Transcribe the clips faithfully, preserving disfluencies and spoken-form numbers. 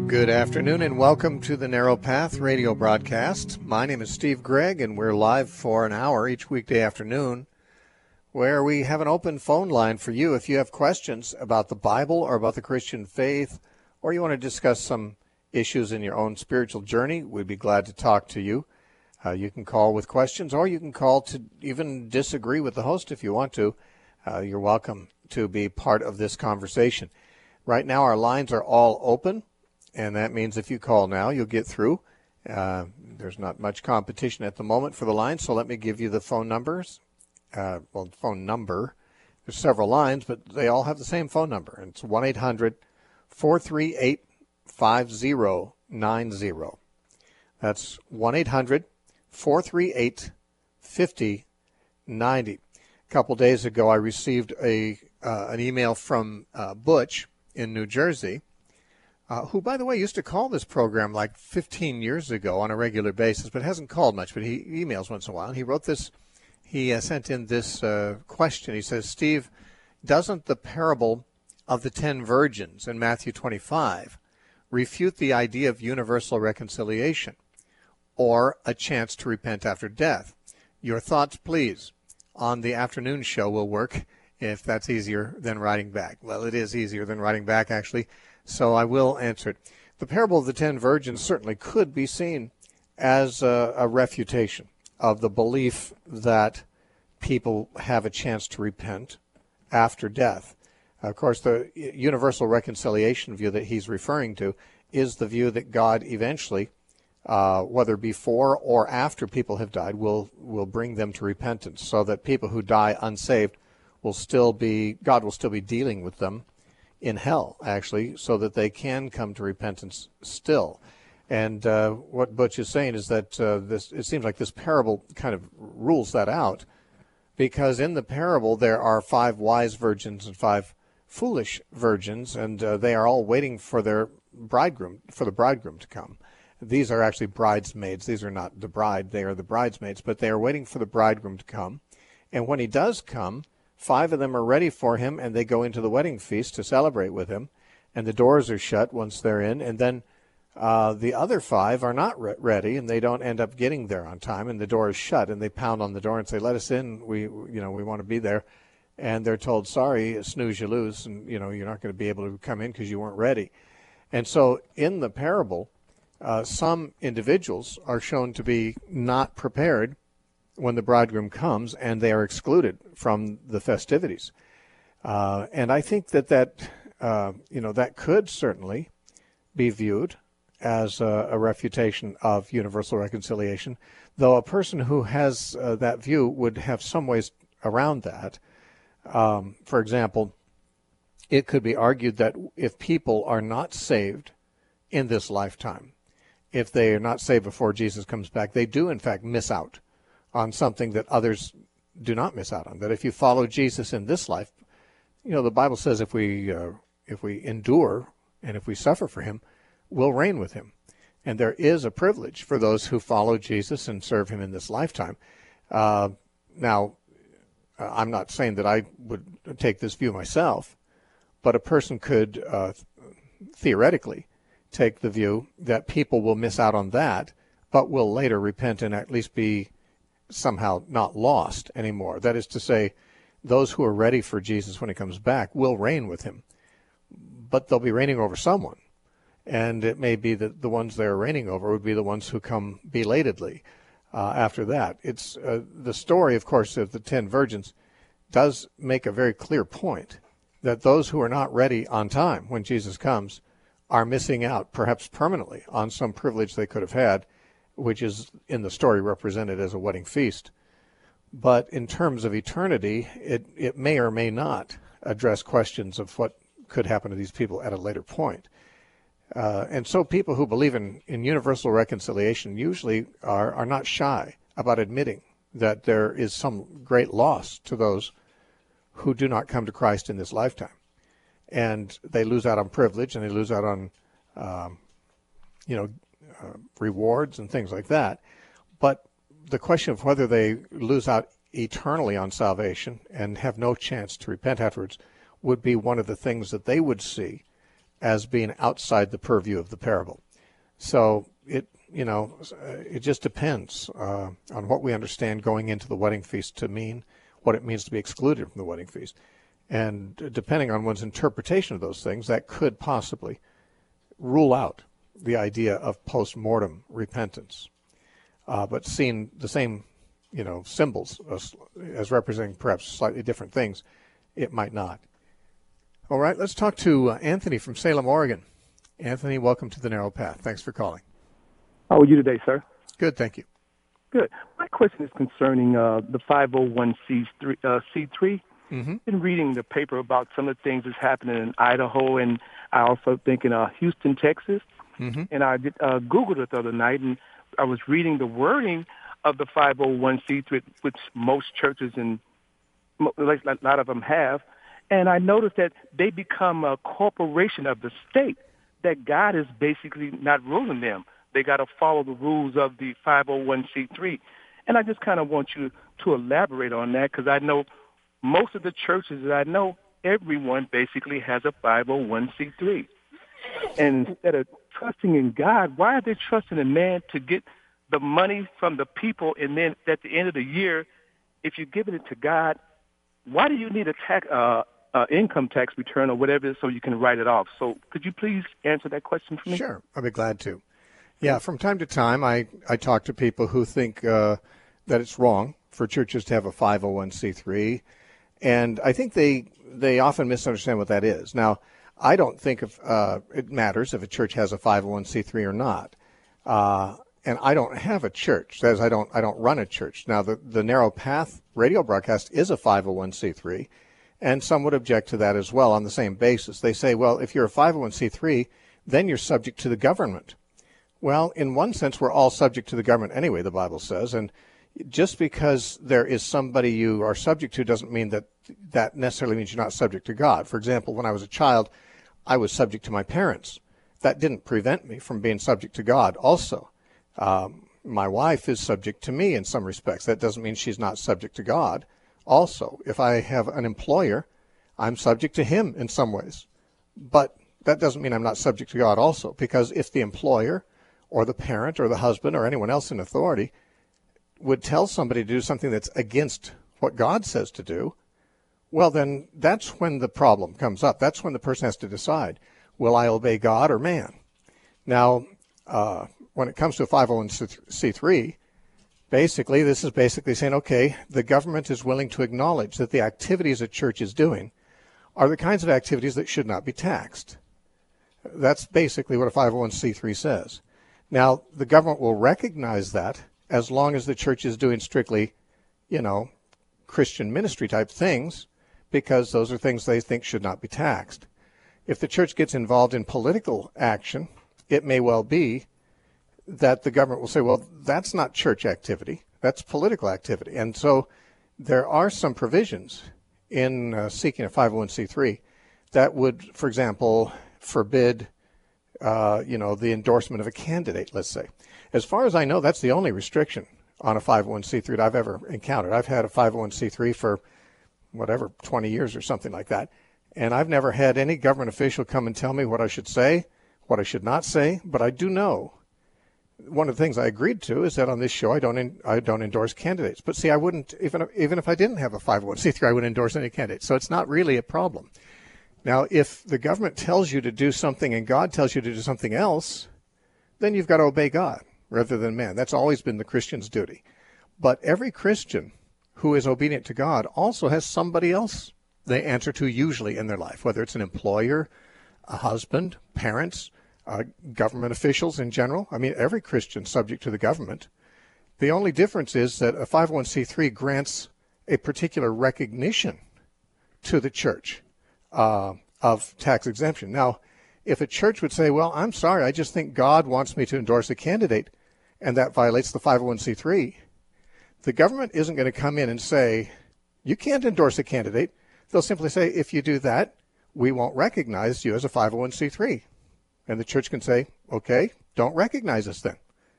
Good afternoon and welcome to the Narrow Path radio broadcast. My name is Steve Gregg and we're live for an hour each weekday afternoon where we have an open phone line for you if you have questions about the Bible or about the Christian faith, or you want to discuss some issues in your own spiritual journey. We'd be glad to talk to you. Uh, you can call with questions, or you can call to even disagree with the host if you want to. Uh, you're welcome to be part of this conversation. Right now our lines are all open. And that means if you call now, you'll get through. Uh, there's not much competition at the moment for the line, so let me give you the phone numbers. Uh, well, phone number. There's several lines, but they all have the same phone number. And it's one eight hundred four three eight five zero nine zero. That's one eight hundred four three eight five zero nine zero. A couple days ago, I received a uh, an email from uh, Butch in New Jersey, Uh, who, by the way, used to call this program like fifteen years ago on a regular basis, but hasn't called much, but he emails once in a while. And he wrote this, he uh, sent in this uh, question. He says, Steve, doesn't the parable of the ten virgins in Matthew twenty-five refute the idea of universal reconciliation or a chance to repent after death? Your thoughts, please. On the afternoon show will work if that's easier than writing back. Well, it is easier than writing back, actually. So I will answer it. The parable of the ten virgins certainly could be seen as a, a refutation of the belief that people have a chance to repent after death. Of course, the universal reconciliation view that he's referring to is the view that God eventually, uh, whether before or after people have died, will will bring them to repentance, so that people who die unsaved will still be, God will still be dealing with them in hell, actually, so that they can come to repentance still. And uh, what Butch is saying is that uh, this, it seems like this parable kind of rules that out, because in the parable there are five wise virgins and five foolish virgins, and uh, they are all waiting for their bridegroom, for the bridegroom to come. These are actually bridesmaids. These are not the bride. They are the bridesmaids, but they are waiting for the bridegroom to come. And when he does come, five of them are ready for him, and they go into the wedding feast to celebrate with him, and the doors are shut once they're in, and then uh, the other five are not re- ready, and they don't end up getting there on time, and the door is shut, and they pound on the door and say, let us in, we, you know, we want to be there, and they're told, sorry, snooze, you lose, and, you know, you're not going to be able to come in because you weren't ready. And so in the parable, uh, some individuals are shown to be not prepared when the bridegroom comes, and they are excluded from the festivities. Uh, and I think that that, uh, you know, that could certainly be viewed as a, a refutation of universal reconciliation, though a person who has uh, that view would have some ways around that. Um, for example, it could be argued that if people are not saved in this lifetime, if they are not saved before Jesus comes back, they do in fact miss out on something that others do not miss out on. That if you follow Jesus in this life, you know, the Bible says if we uh, if we endure and if we suffer for him, we'll reign with him. And there is a privilege for those who follow Jesus and serve him in this lifetime. Uh, now, uh, I'm not saying that I would take this view myself, but a person could uh, theoretically take the view that people will miss out on that, but will later repent and at least be somehow not lost anymore. That is to say, those who are ready for Jesus when he comes back will reign with him, but they'll be reigning over someone. And it may be that the ones they're reigning over would be the ones who come belatedly uh, after that. It's uh, the story, of course, of the ten virgins does make a very clear point that those who are not ready on time when Jesus comes are missing out, perhaps permanently, on some privilege they could have had, which is in the story represented as a wedding feast. But in terms of eternity, it, it may or may not address questions of what could happen to these people at a later point. Uh, and so people who believe in, in universal reconciliation usually are, are not shy about admitting that there is some great loss to those who do not come to Christ in this lifetime. And they lose out on privilege, and they lose out on, um, you know, uh, rewards and things like that. But the question of whether they lose out eternally on salvation and have no chance to repent afterwards would be one of the things that they would see as being outside the purview of the parable. So it, you know, it just depends uh, on what we understand going into the wedding feast to mean, what it means to be excluded from the wedding feast. And depending on one's interpretation of those things, that could possibly rule out the idea of post-mortem repentance. Uh, but seeing the same, you know, symbols as, as representing perhaps slightly different things, it might not. All right, let's talk to uh, Anthony from Salem, Oregon. Anthony, welcome to the Narrow Path. Thanks for calling. How are you today, sir? Good, thank you. Good. My question is concerning uh, the five oh one c three. Uh, C three. Mm-hmm. I've been reading the paper about some of the things that's happening in Idaho, and I also think in uh, Houston, Texas. Mm-hmm. And I did, uh, Googled it the other night, and I was reading the wording of the five oh one c three, which most churches and a lot of them have, and I noticed that they become a corporation of the state, that God is basically not ruling them. They got to follow the rules of the five oh one c three. And I just kind of want you to elaborate on that, because I know most of the churches that I know, everyone basically has a five oh one c three. And instead of trusting in God, why are they trusting in man to get the money from the people, and then at the end of the year, if you're giving it to God, why do you need a tax, uh, uh, income tax return or whatever it is so you can write it off? So could you please answer that question for me? Sure, I'll be glad to. Yeah, from time to time, I, I talk to people who think uh, that it's wrong for churches to have a five oh one c three, and I think they they often misunderstand what that is. Now, I don't think if, uh, it matters if a church has a five oh one c three or not, uh, and I don't have a church. That is, I don't I don't run a church. Now, the, the Narrow Path radio broadcast is a five oh one c three, and some would object to that as well on the same basis. They say, well, if you're a five oh one c three, then you're subject to the government. Well, in one sense, we're all subject to the government anyway, the Bible says, and just because there is somebody you are subject to doesn't mean that that necessarily means you're not subject to God. For example, when I was a child, I was subject to my parents. That didn't prevent me from being subject to God also. Um, my wife is subject to me in some respects. That doesn't mean she's not subject to God also. If I have an employer, I'm subject to him in some ways. But that doesn't mean I'm not subject to God also, because if the employer or the parent or the husband or anyone else in authority would tell somebody to do something that's against what God says to do, well, then that's when the problem comes up. That's when the person has to decide, will I obey God or man? Now, uh, when it comes to a five oh one c three, basically, this is basically saying, okay, the government is willing to acknowledge that the activities a church is doing are the kinds of activities that should not be taxed. That's basically what a five oh one c three says. Now, the government will recognize that as long as the church is doing strictly, you know, Christian ministry type things, because those are things they think should not be taxed. If the church gets involved in political action, it may well be that the government will say, well, that's not church activity, that's political activity. And so there are some provisions in uh, seeking a five oh one c three that would, for example, forbid Uh, you know, the endorsement of a candidate, let's say. As far as I know, that's the only restriction on a five oh one c three that I've ever encountered. I've had a five oh one c three for whatever, twenty years or something like that. And I've never had any government official come and tell me what I should say, what I should not say. But I do know one of the things I agreed to is that on this show I don't in, I don't endorse candidates. But see, I wouldn't, even, even if I didn't have a five oh one c three, I wouldn't endorse any candidate. So it's not really a problem. Now, if the government tells you to do something and God tells you to do something else, then you've got to obey God rather than man. That's always been the Christian's duty. But every Christian who is obedient to God also has somebody else they answer to usually in their life, whether it's an employer, a husband, parents, uh, government officials in general. I mean, every Christian's subject to the government. The only difference is that a five oh one c three grants a particular recognition to the church Uh, of tax exemption. Now, if a church would say, well, I'm sorry, I just think God wants me to endorse a candidate, and that violates the five oh one c three, the government isn't going to come in and say, you can't endorse a candidate. They'll simply say, if you do that, we won't recognize you as a five oh one c three. And the church can say, okay, don't recognize us then.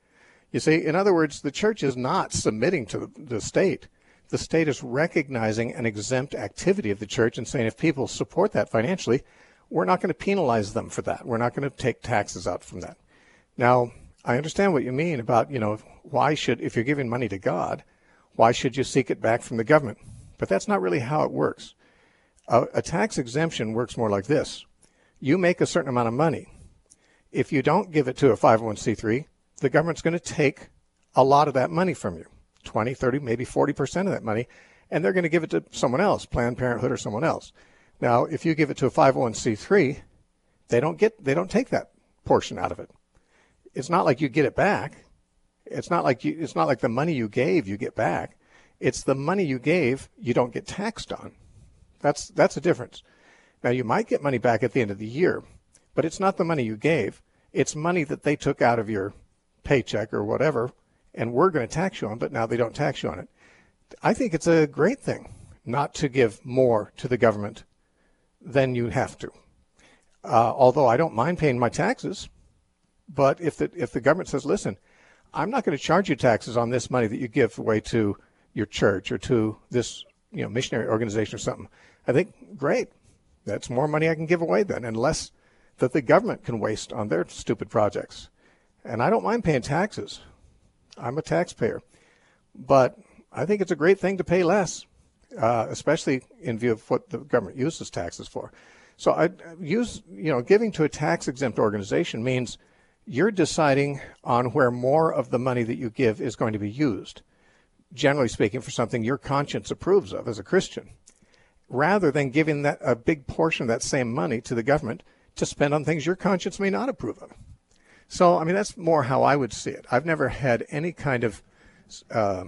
You see, in other words, the church is not submitting to the state. The state is recognizing an exempt activity of the church and saying if people support that financially, we're not going to penalize them for that. We're not going to take taxes out from that. Now, I understand what you mean about, you know, why should, if you're giving money to God, why should you seek it back from the government? But that's not really how it works. A, a tax exemption works more like this. You make a certain amount of money. If you don't give it to a five oh one c three, the government's going to take a lot of that money from you, twenty, thirty, maybe forty percent of that money, and they're going to give it to someone else, Planned Parenthood or someone else. Now, if you give it to a five oh one c three, they don't get, they don't take that portion out of it. It's not like you get it back. It's not like you, it's not like the money you gave you get back. It's the money you gave you don't get taxed on. That's that's a difference. Now, you might get money back at the end of the year, but it's not the money you gave. It's money that they took out of your paycheck or whatever, and we're going to tax you on, but now they don't tax you on it. I think it's a great thing not to give more to the government than you have to. Uh, although I don't mind paying my taxes, but if the if the government says, listen, I'm not going to charge you taxes on this money that you give away to your church or to this, you know, missionary organization or something, I think, great. That's more money I can give away then, and less that the government can waste on their stupid projects. And I don't mind paying taxes. I'm a taxpayer. But I think it's a great thing to pay less, uh, especially in view of what the government uses taxes for. So I use, you know, giving to a tax-exempt organization means you're deciding on where more of the money that you give is going to be used, generally speaking, for something your conscience approves of as a Christian, rather than giving that a big portion of that same money to the government to spend on things your conscience may not approve of. So, I mean, that's more how I would see it. I've never had any kind of, uh,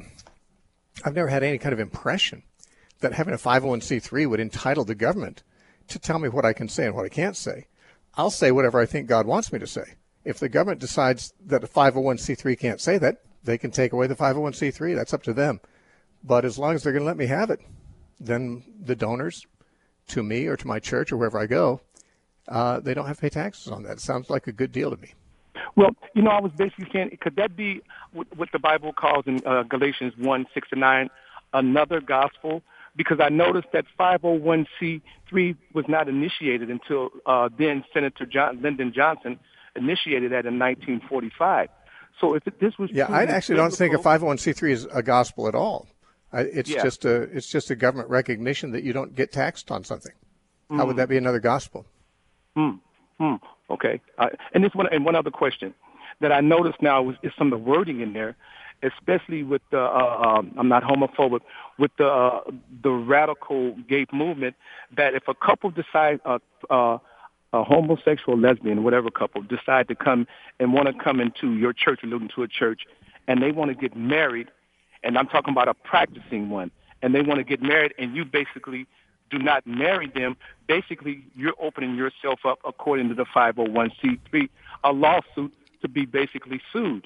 I've never had any kind of impression that having a five oh one c three would entitle the government to tell me what I can say and what I can't say. I'll say whatever I think God wants me to say. If the government decides that a five oh one c three can't say that, they can take away the five oh one c three. That's up to them. But as long as they're going to let me have it, then the donors to me or to my church or wherever I go, uh, they don't have to pay taxes on that. It sounds like a good deal to me. Well, you know, I was basically saying, could that be what the Bible calls in uh, Galatians one, six to nine, another gospel? Because I noticed that five oh one c three was not initiated until uh, then Senator John, Lyndon Johnson initiated that in nineteen forty-five. So if this was yeah, I actually don't think a five oh one c three is a gospel at all. I, it's yeah. just a it's just a government recognition that you don't get taxed on something. Mm. How would that be another gospel? Hmm. Hmm. Okay. Uh, and this one and one other question that I noticed now is, is some of the wording in there, especially with the uh, um, I'm not homophobic, with the uh, the radical gay movement. That if a couple decide uh, uh, a homosexual, lesbian, whatever couple decide to come and want to come into your church, alluding to a church, and they want to get married, and I'm talking about a practicing one, and they want to get married, and you basically do not marry them, basically you're opening yourself up, according to the five oh one c three, a lawsuit to be basically sued.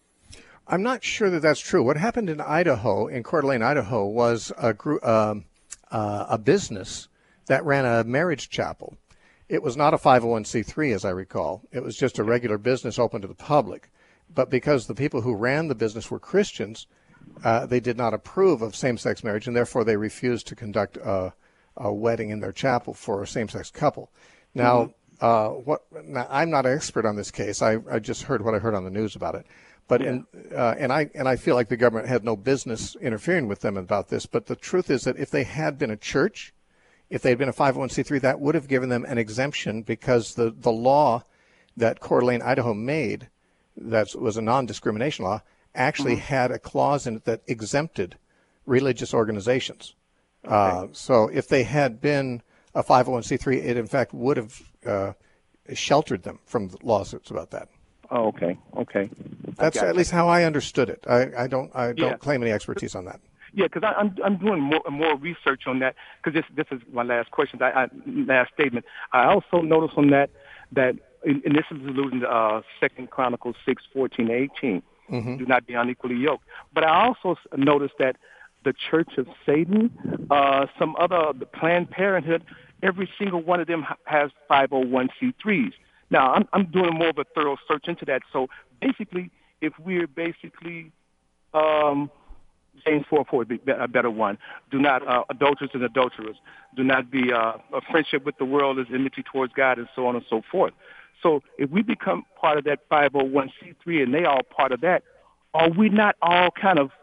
I'm not sure that that's true. What happened in Idaho, in Coeur d'Alene, Idaho, was a, group, um, uh, a business that ran a marriage chapel. It was not a five oh one c three, as I recall. It was just a regular business open to the public. But because the people who ran the business were Christians, uh, they did not approve of same-sex marriage, and therefore they refused to conduct a, a wedding in their chapel for a same-sex couple. Now, mm-hmm. uh, what? Now, I'm not an expert on this case. I, I just heard what I heard on the news about it. But yeah. in, uh, and I and I feel like the government had no business interfering with them about this. But the truth is that if they had been a church, if they had been a five oh one c three, that would have given them an exemption, because the, the law that Coeur d'Alene, Idaho made, that was a non-discrimination law, actually mm-hmm. had a clause in it that exempted religious organizations. Okay. Uh, so if they had been a five oh one c three, it in fact would have uh, sheltered them from the lawsuits about that. Oh, okay, okay. That's at least how I understood it. I, I don't I don't yeah. claim any expertise on that. Yeah, because I'm I'm doing more more research on that, because this this is my last question, I, I, last statement. I also noticed on that that and this is alluding to uh, Second Chronicles six fourteen eighteen. Mm-hmm. Do not be unequally yoked. But I also noticed that the Church of Satan, uh, some other the Planned Parenthood, every single one of them has five oh one c threes. Now, I'm, I'm doing more of a thorough search into that. So basically, if we're basically um, James four four would be a better one. Do not uh, adulterers and adulterers. Do not be uh, a friendship with the world is enmity towards God, and so on and so forth. So if we become part of that five oh one c three and they are part of that, are we not all kind of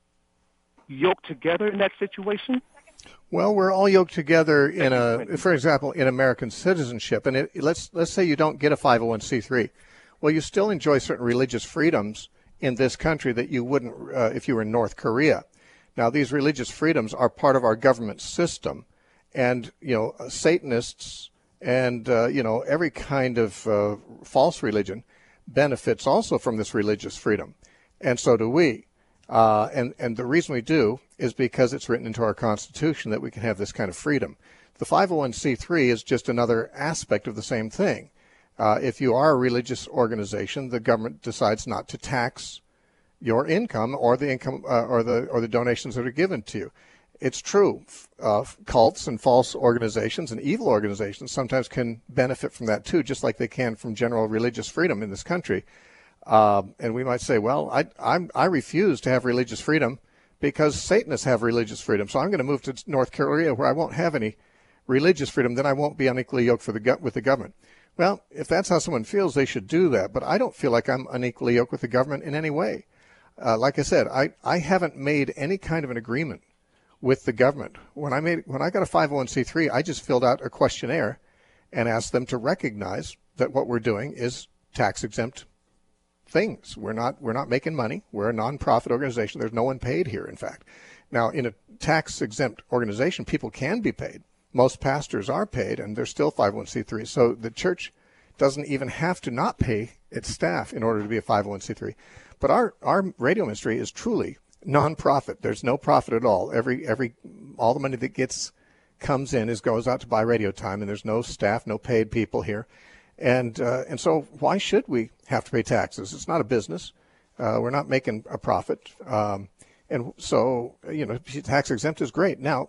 yoked together in that situation? Well, we're all yoked together in a, for example, in American citizenship. And it, let's let's say you don't get a five oh one c three. Well, you still enjoy certain religious freedoms in this country that you wouldn't uh, if you were in North Korea. Now, these religious freedoms are part of our government system, and you know, Satanists and uh, you know every kind of uh, false religion benefits also from this religious freedom, and so do we. Uh, and, and the reason we do is because it's written into our Constitution that we can have this kind of freedom. The five oh one c three is just another aspect of the same thing. Uh, if you are a religious organization, the government decides not to tax your income or the income uh, or the or the donations that are given to you. It's true. Uh, cults and false organizations and evil organizations sometimes can benefit from that too, just like they can from general religious freedom in this country. Uh, and we might say, well, I, I'm, I refuse to have religious freedom because Satanists have religious freedom. So I'm going to move to North Korea where I won't have any religious freedom. Then I won't be unequally yoked for the, with the government. Well, if that's how someone feels, they should do that. But I don't feel like I'm unequally yoked with the government in any way. Uh, like I said, I, I haven't made any kind of an agreement with the government. When I made when I got a five oh one c three, I just filled out a questionnaire and asked them to recognize that what we're doing is tax-exempt things. We're not we're not making money. We're a nonprofit organization. There's no one paid here, in fact. Now, in a tax-exempt organization, people can be paid. Most pastors are paid, and they're still five oh one c three. So the church doesn't even have to not pay its staff in order to be a five oh one c three. But our, our radio ministry is truly nonprofit. There's no profit at all. Every every all the money that gets comes in is goes out to buy radio time, and there's no staff, no paid people here. And uh, and so why should we have to pay taxes? It's not a business. Uh, we're not making a profit. Um, and so, you know, tax exempt is great. Now,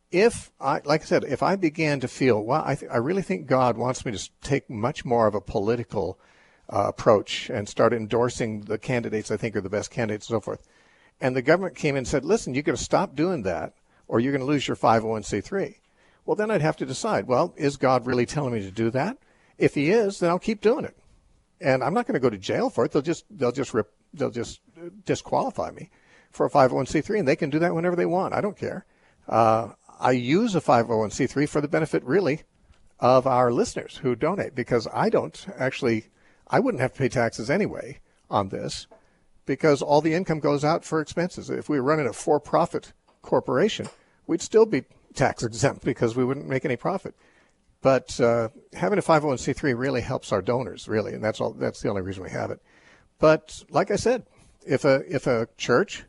if I, like I said, if I began to feel, well, I, th- I really think God wants me to take much more of a political uh, approach and start endorsing the candidates I think are the best candidates and so forth. And the government came in and said, listen, you've got to stop doing that or you're going to lose your five oh one c three. Well, then I'd have to decide, well, is God really telling me to do that? If he is, then I'll keep doing it, and I'm not going to go to jail for it. They'll just they'll just rip, they'll just disqualify me for a five oh one c three, and they can do that whenever they want. I don't care. Uh, I use a five oh one c three for the benefit, really, of our listeners who donate, because I don't actually, I wouldn't have to pay taxes anyway on this, because all the income goes out for expenses. If we were running a for-profit corporation, we'd still be tax exempt because we wouldn't make any profit. But uh, having a five oh one c three really helps our donors, really, and that's all. That's the only reason we have it. But like I said, if a if a church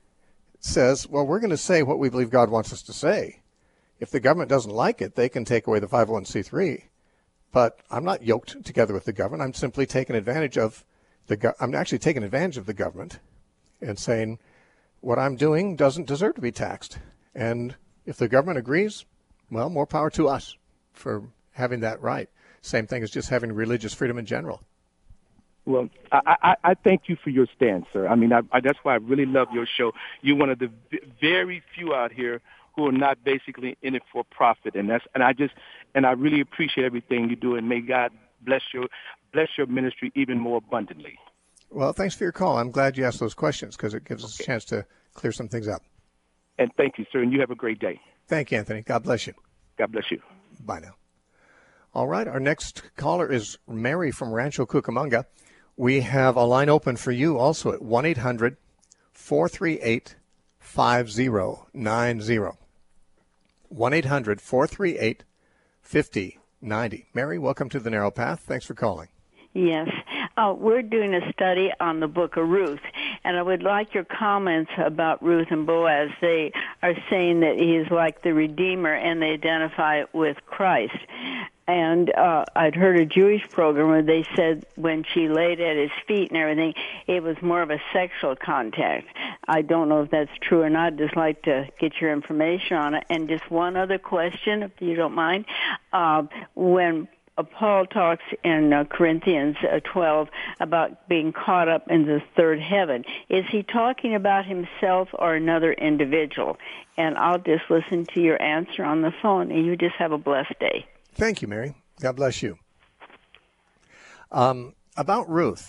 says, well, we're going to say what we believe God wants us to say, if the government doesn't like it, they can take away the five oh one c three. But I'm not yoked together with the government. I'm simply taking advantage of the. Go- I'm actually taking advantage of the government and saying what I'm doing doesn't deserve to be taxed. And if the government agrees, well, more power to us for having that right. Same thing as just having religious freedom in general. Well, I, I, I thank you for your stance, sir. I mean, I, I, that's why I really love your show. You're one of the v- very few out here who are not basically in it for profit, and that's and I just and I really appreciate everything you do, and may God bless your bless your ministry even more abundantly. Well, thanks for your call. I'm glad you asked those questions because it gives us Okay. a chance to clear some things up. And thank you, sir, and you have a great day. Thank you, Anthony. God bless you. God bless you. Bye now. All right, our next caller is Mary from Rancho Cucamonga. We have a line open for you also at one eight hundred four three eight five zero nine zero. one eight hundred four three eight five zero nine zero. Mary, welcome to The Narrow Path. Thanks for calling. Yes. Uh, we're doing a study on the book of Ruth, and I would like your comments about Ruth and Boaz. They are saying that he is like the Redeemer, and they identify it with Christ. And uh, I'd heard a Jewish program where they said when she laid at his feet and everything, it was more of a sexual contact. I don't know if that's true or not. I'd just like to get your information on it. And just one other question, if you don't mind. Uh, when uh, Paul talks in uh, Corinthians uh, twelve about being caught up in the third heaven. Is he talking about himself or another individual? And I'll just listen to your answer on the phone, and you just have a blessed day. Thank you, Mary. God bless you. Um, about Ruth,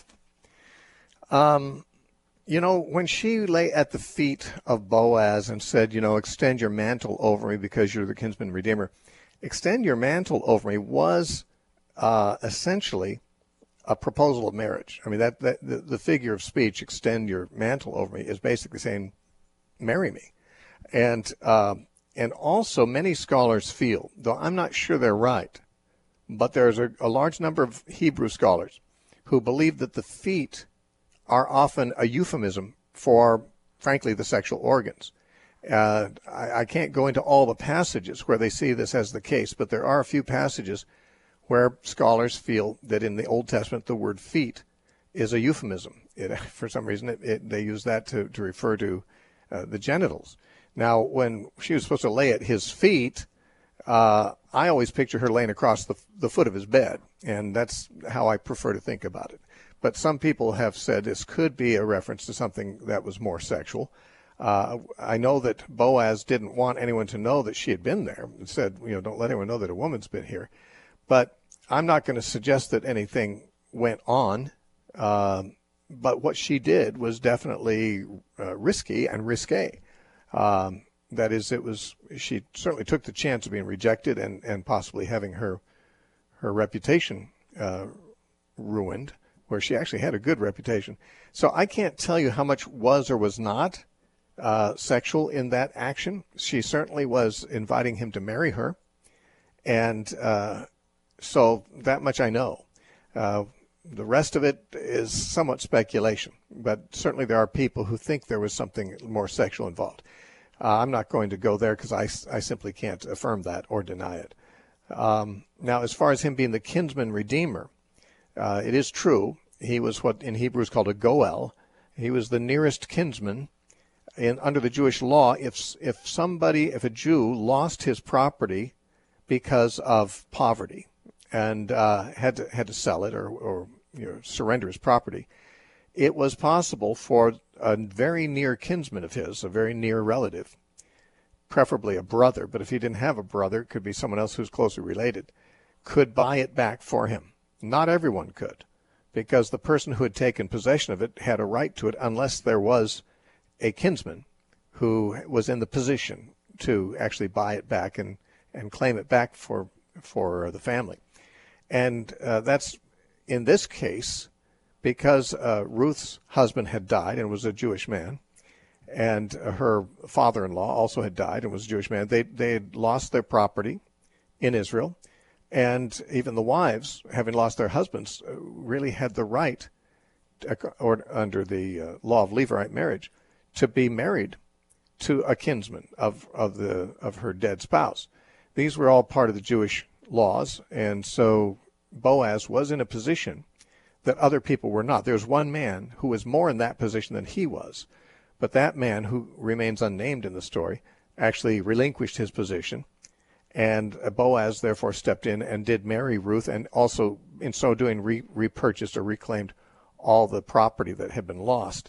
um, you know, when she lay at the feet of Boaz and said, you know, extend your mantle over me because you're the kinsman redeemer, extend your mantle over me was uh, essentially a proposal of marriage. I mean, that, that the, the figure of speech, extend your mantle over me, is basically saying, marry me. And uh, and also many scholars feel, though I'm not sure they're right, but there's a, a large number of Hebrew scholars who believe that the feet are often a euphemism for, frankly, the sexual organs. Uh, I, I can't go into all the passages where they see this as the case, but there are a few passages where scholars feel that in the Old Testament the word feet is a euphemism. It, for some reason, it, it, they use that to, to refer to uh, the genitals. Now, when she was supposed to lay at his feet, uh, I always picture her laying across the, the foot of his bed, and that's how I prefer to think about it. But some people have said this could be a reference to something that was more sexual. Uh, I know that Boaz didn't want anyone to know that she had been there. He said, you know, don't let anyone know that a woman's been here. But I'm not going to suggest that anything went on. Uh, but what she did was definitely uh, risky and risque. Um, that is, it was, she certainly took the chance of being rejected and, and possibly having her, her reputation uh, ruined, where she actually had a good reputation. So I can't tell you how much was or was not uh, sexual in that action. She certainly was inviting him to marry her. And uh, so that much I know. Uh, the rest of it is somewhat speculation, but certainly there are people who think there was something more sexual involved. Uh, I'm not going to go there because I, I simply can't affirm that or deny it. Um, now, as far as him being the kinsman redeemer, uh, it is true. He was what in Hebrew is called a goel. He was the nearest kinsman. In, under the Jewish law, if if somebody, if a Jew lost his property because of poverty and uh, had to had to sell it or, or you know, surrender his property, it was possible for a very near kinsman of his, a very near relative, preferably a brother, but if he didn't have a brother, it could be someone else who's closely related, could buy it back for him. Not everyone could, because the person who had taken possession of it had a right to it unless there was a kinsman who was in the position to actually buy it back and, and claim it back for for the family. And uh, that's, in this case, because uh, Ruth's husband had died and was a Jewish man, and uh, her father-in-law also had died and was a Jewish man, they, they had lost their property in Israel, and even the wives, having lost their husbands, really had the right, to, or under the uh, law of Levirate marriage, to be married to a kinsman of, of the of her dead spouse. These were all part of the Jewish laws, and so Boaz was in a position that other people were not. There's one man who was more in that position than he was, but that man, who remains unnamed in the story, actually relinquished his position, and Boaz therefore stepped in and did marry Ruth, and also in so doing re- repurchased or reclaimed all the property that had been lost.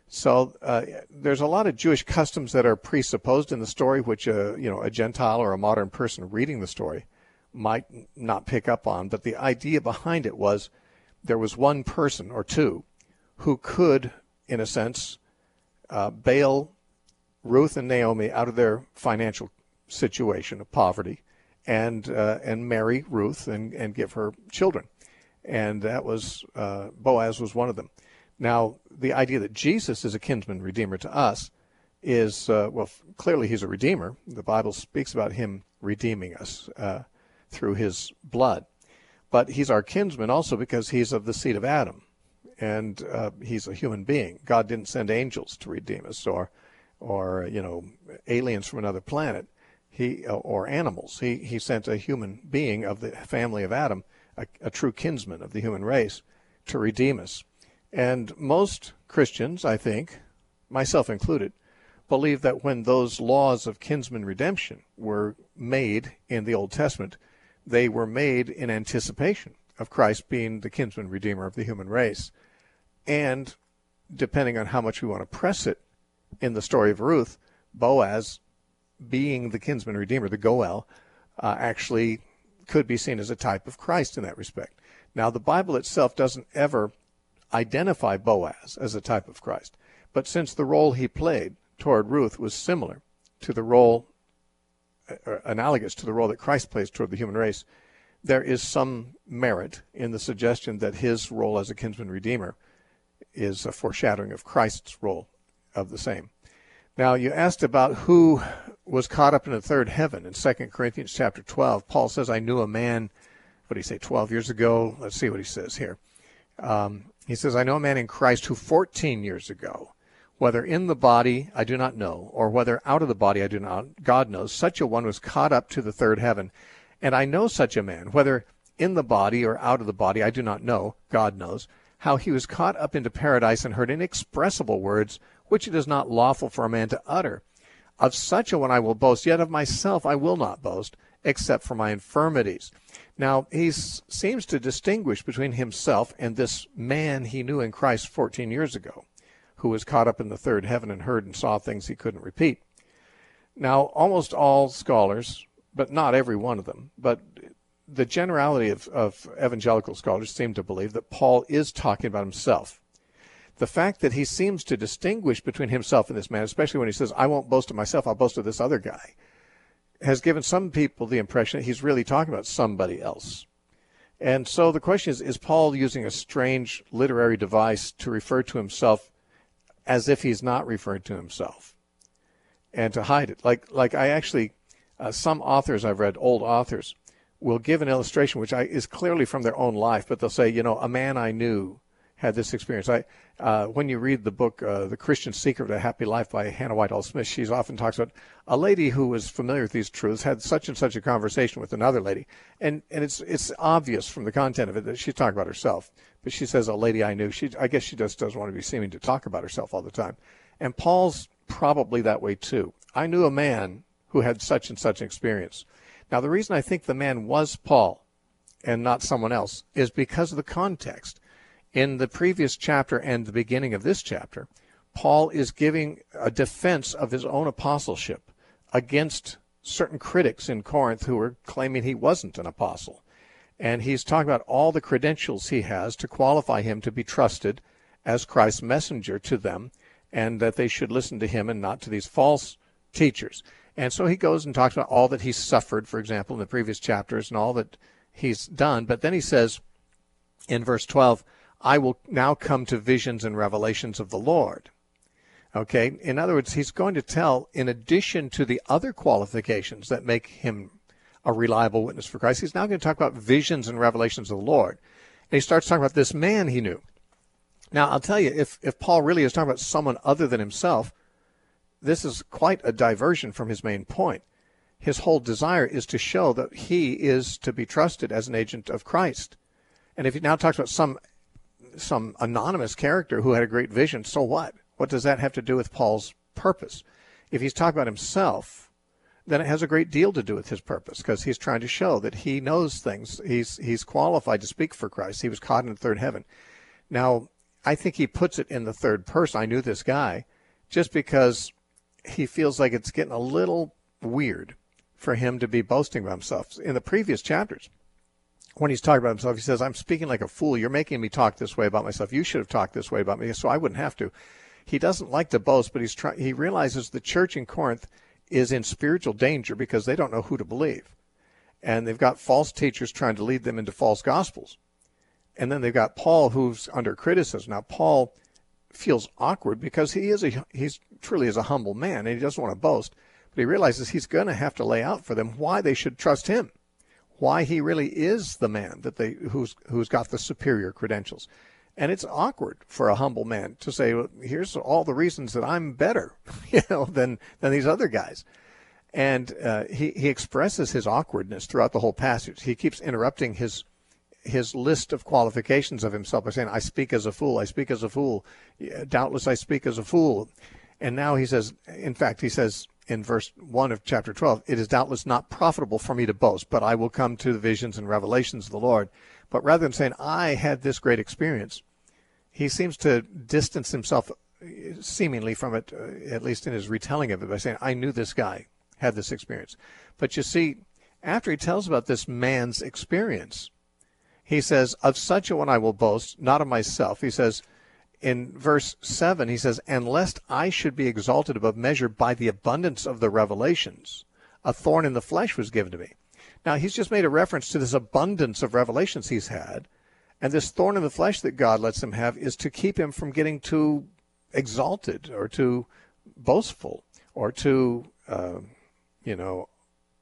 So uh, there's a lot of Jewish customs that are presupposed in the story, which uh, you know a Gentile or a modern person reading the story might not pick up on. But the idea behind it was there was one person or two who could, in a sense, uh, bail Ruth and Naomi out of their financial situation of poverty and uh, and marry Ruth and, and give her children. And that was, uh, Boaz was one of them. Now, the idea that Jesus is a kinsman redeemer to us is, uh, well, clearly he's a redeemer. The Bible speaks about him redeeming us uh, through his blood. But he's our kinsman also because he's of the seed of Adam, and uh, he's a human being. God didn't send angels to redeem us, or, or you know, aliens from another planet, he or animals. He he sent a human being of the family of Adam, a, a true kinsman of the human race, to redeem us. And most Christians, I think, myself included, believe that when those laws of kinsman redemption were made in the Old Testament, they were made in anticipation of Christ being the kinsman redeemer of the human race. And depending on how much we want to press it in the story of Ruth, Boaz, being the kinsman redeemer, the Goel, uh, actually could be seen as a type of Christ in that respect. Now, the Bible itself doesn't ever identify Boaz as a type of Christ, but since the role he played toward Ruth was similar to the role, uh, analogous to the role that Christ plays toward the human race, there is some merit in the suggestion that his role as a kinsman redeemer is a foreshadowing of Christ's role of the same. Now, you asked about who was caught up in the third heaven. In Second Corinthians chapter twelve, Paul says, I knew a man, what did he say, twelve years ago? Let's see what he says here. Um, he says, I know a man in Christ who fourteen years ago, whether in the body I do not know, or whether out of the body I do not, God knows, such a one was caught up to the third heaven. And I know such a man, whether in the body or out of the body I do not know, God knows, how he was caught up into paradise and heard inexpressible words, which it is not lawful for a man to utter. Of such a one I will boast, yet of myself I will not boast, except for my infirmities. Now, he seems to distinguish between himself and this man he knew in Christ fourteen years ago, who was caught up in the third heaven and heard and saw things he couldn't repeat. Now, almost all scholars, but not every one of them, but the generality of, of evangelical scholars seem to believe that Paul is talking about himself. The fact that he seems to distinguish between himself and this man, especially when he says, I won't boast of myself, I'll boast of this other guy, has given some people the impression that he's really talking about somebody else. And so the question is, is Paul using a strange literary device to refer to himself as if he's not referring to himself and to hide it? Like, like I actually, uh, some authors I've read, old authors, will give an illustration which I, is clearly from their own life, but they'll say, you know, a man I knew had this experience. I, uh, when you read the book, uh, The Christian Secret of a Happy Life by Hannah Whitall Smith, she often talks about a lady who was familiar with these truths had such and such a conversation with another lady. And, and it's, it's obvious from the content of it that she's talking about herself. But she says, a lady I knew, she, I guess she just doesn't want to be seeming to talk about herself all the time. And Paul's probably that way too. I knew a man who had such and such an experience. Now, the reason I think the man was Paul and not someone else is because of the context. In the previous chapter and the beginning of this chapter, Paul is giving a defense of his own apostleship against certain critics in Corinth who were claiming he wasn't an apostle. And he's talking about all the credentials he has to qualify him to be trusted as Christ's messenger to them, and that they should listen to him and not to these false teachers. And so he goes and talks about all that he's suffered, for example, in the previous chapters and all that he's done. But then he says in verse twelve, I will now come to visions and revelations of the Lord. Okay, in other words, he's going to tell, in addition to the other qualifications that make him a reliable witness for Christ, he's now going to talk about visions and revelations of the Lord. And he starts talking about this man he knew. Now, I'll tell you, if, if Paul really is talking about someone other than himself, this is quite a diversion from his main point. His whole desire is to show that he is to be trusted as an agent of Christ. And if he now talks about some some anonymous character who had a great vision, so what? What does that have to do with Paul's purpose? If he's talking about himself, then it has a great deal to do with his purpose, because he's trying to show that he knows things. He's he's qualified to speak for Christ. He was caught in the third heaven. Now, I think he puts it in the third person. I knew this guy, just because he feels like it's getting a little weird for him to be boasting about himself. In the previous chapters, when he's talking about himself, he says, I'm speaking like a fool. You're making me talk this way about myself. You should have talked this way about me, so I wouldn't have to. He doesn't like to boast, but he's try- he realizes the church in Corinth is in spiritual danger because they don't know who to believe. And they've got false teachers trying to lead them into false gospels. And then they've got Paul, who's under criticism. Now, Paul feels awkward because he is a he's truly is a humble man, and he doesn't want to boast. But he realizes he's going to have to lay out for them why they should trust him, why he really is the man that they who's who's got the superior credentials. And it's awkward for a humble man to say, well, here's all the reasons that I'm better, you know, than than these other guys. And uh, he he expresses his awkwardness throughout the whole passage. He keeps interrupting his his list of qualifications of himself by saying, I speak as a fool, I speak as a fool, doubtless I speak as a fool. And now he says, in fact, he says in verse one of chapter twelve, it is doubtless not profitable for me to boast, but I will come to the visions and revelations of the Lord. But rather than saying, I had this great experience, he seems to distance himself seemingly from it, uh, at least in his retelling of it, by saying, I knew this guy had this experience. But you see, after he tells about this man's experience, he says, of such a one I will boast, not of myself. He says, in verse seven, he says, and lest I should be exalted above measure by the abundance of the revelations, a thorn in the flesh was given to me. Now, he's just made a reference to this abundance of revelations he's had, and this thorn in the flesh that God lets him have is to keep him from getting too exalted or too boastful or too, uh, you know,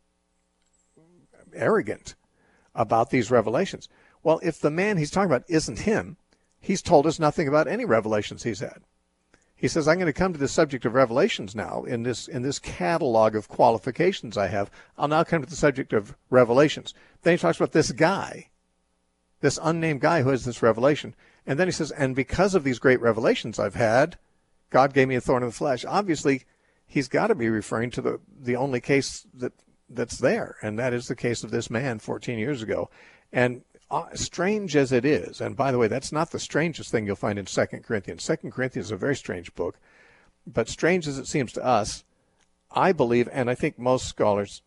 arrogant about these revelations. Well, if the man he's talking about isn't him, he's told us nothing about any revelations he's had. He says, I'm going to come to the subject of revelations now in this in this catalog of qualifications I have. I'll now come to the subject of revelations. Then he talks about this guy, this unnamed guy who has this revelation. And then he says, and because of these great revelations I've had, God gave me a thorn in the flesh. Obviously, he's got to be referring to the, the only case that that's there, and that is the case of this man fourteen years ago. And uh, strange as it is, and by the way, that's not the strangest thing you'll find in Second Corinthians. Second Corinthians is a very strange book, but strange as it seems to us, I believe, and I think most scholars,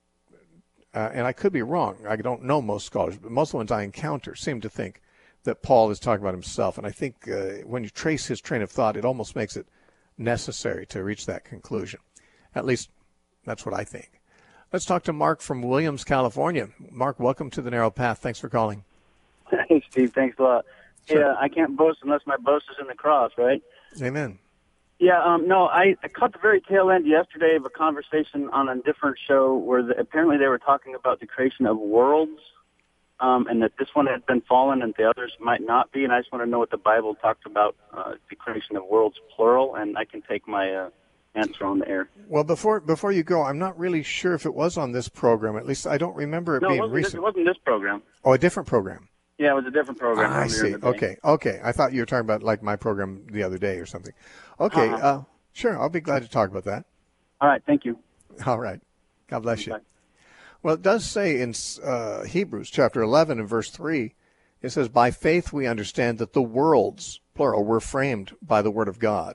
uh, and I could be wrong, I don't know most scholars, but most of the ones I encounter seem to think that Paul is talking about himself. And I think uh, when you trace his train of thought, it almost makes it necessary to reach that conclusion. At least that's what I think. Let's talk to Mark from Williams, California. Mark, welcome to the Narrow Path. Thanks for calling. Hey, Steve. Thanks a lot. Sure. Yeah, I can't boast unless my boast is in the cross, right? Amen. Yeah, um, no, I, I caught the very tail end yesterday of a conversation on a different show where the, apparently they were talking about the creation of worlds, um, and that this one had been fallen and the others might not be. And I just want to know what the Bible talks about uh, the creation of worlds, plural, and I can take my uh, answer on the air. Well, before before you go, I'm not really sure if it was on this program. At least I don't remember it no, being it wasn't, recent. This, it wasn't this program. Oh, a different program. Yeah, it was a different program. I see. Okay, okay. I thought you were talking about like my program the other day or something. Okay, Uh-huh. uh, sure. I'll be glad to talk about that. All right, thank you. All right. God bless you. Bye. Well, it does say in uh, Hebrews chapter eleven and verse three, it says, by faith we understand that the worlds, plural, were framed by the word of God.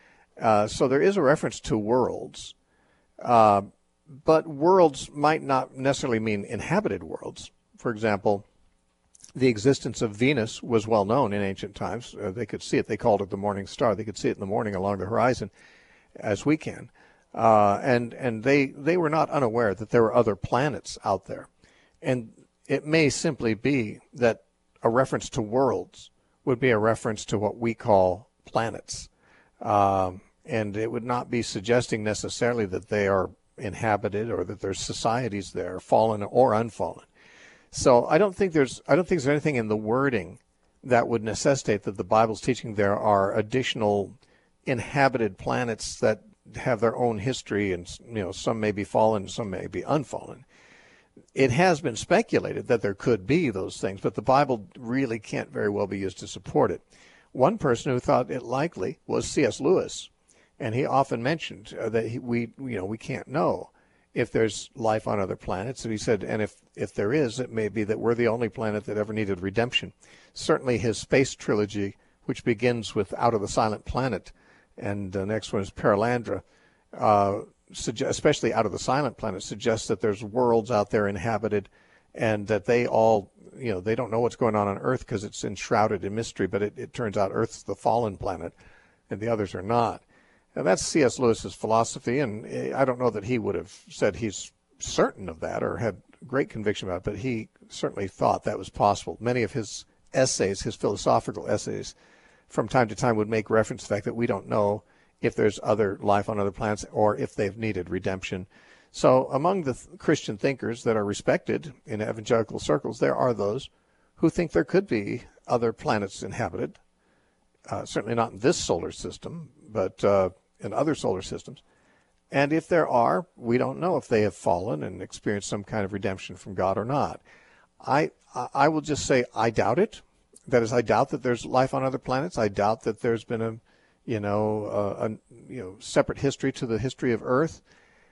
Uh, so there is a reference to worlds, uh, but worlds might not necessarily mean inhabited worlds. For example, the existence of Venus was well known in ancient times. Uh, they could see it. They called it the morning star. They could see it in the morning along the horizon, as we can. Uh, and and they, they were not unaware that there were other planets out there. And it may simply be that a reference to worlds would be a reference to what we call planets. Um, and it would not be suggesting necessarily that they are inhabited or that there's societies there, fallen or unfallen. So I don't think there's I don't think there's anything in the wording that would necessitate that the Bible's teaching there are additional inhabited planets that have their own history, and you know some may be fallen, some may be unfallen. It has been speculated that there could be those things, but the Bible really can't very well be used to support it. One person who thought it likely was C S Lewis, and he often mentioned uh, that he, we, you know, we can't know if there's life on other planets. And he said, and if, if there is, it may be that we're the only planet that ever needed redemption. Certainly his space trilogy, which begins with Out of the Silent Planet, and the next one is Paralandra, uh, suggest, especially Out of the Silent Planet, suggests that there's worlds out there inhabited, and that they all, you know, they don't know what's going on on Earth because it's enshrouded in mystery, but it, it turns out Earth's the fallen planet, and the others are not. And that's C S Lewis's philosophy, and I don't know that he would have said he's certain of that or had great conviction about it, but he certainly thought that was possible. Many of his essays, his philosophical essays, from time to time would make reference to the fact that we don't know if there's other life on other planets or if they've needed redemption. So among the th- Christian thinkers that are respected in evangelical circles, there are those who think there could be other planets inhabited, uh, certainly not in this solar system, but uh, in other solar systems. And if there are, we don't know if they have fallen and experienced some kind of redemption from God or not. I I will just say I doubt it. That is, I doubt that there's life on other planets. I doubt that there's been a, you know, a, a you know separate history to the history of Earth.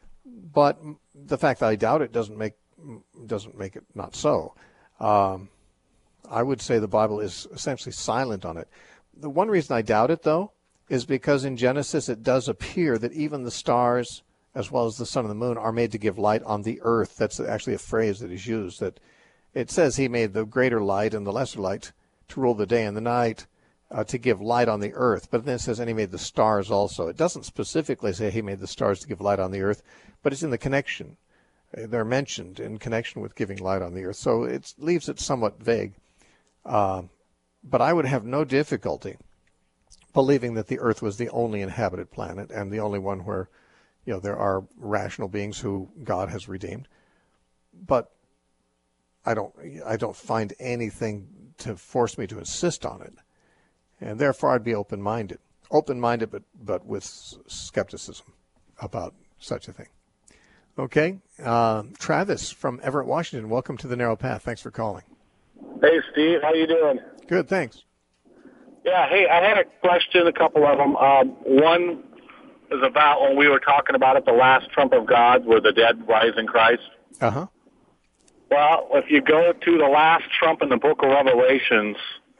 but the fact that I doubt it doesn't make doesn't make it not so. Um, I would say the Bible is essentially silent on it. The one reason I doubt it, though, is because in Genesis it does appear that even the stars, as well as the sun and the moon, are made to give light on the earth. That's actually a phrase that is used. That it says he made the greater light and the lesser light to rule the day and the night, uh, to give light on the earth. But then it says, and he made the stars also. It doesn't specifically say he made the stars to give light on the earth, but it's in the connection. They're mentioned in connection with giving light on the earth. So it leaves it somewhat vague. Uh, but I would have no difficulty believing that the earth was the only inhabited planet and the only one where, you know, there are rational beings who God has redeemed. But I don't, I don't find anything to force me to insist on it. And therefore I'd be open-minded. Open-minded, but, but with skepticism about such a thing. Okay. Uh, Travis from Everett, Washington, welcome to the Narrow Path. Thanks for calling. Hey, Steve. How you doing? Good, thanks. Yeah, hey, I had a question, a couple of them. Um, one is about when we were talking about it, the last trump of God, where the dead rise in Christ. Uh-huh. Well, if you go to the last trump in the book of Revelations,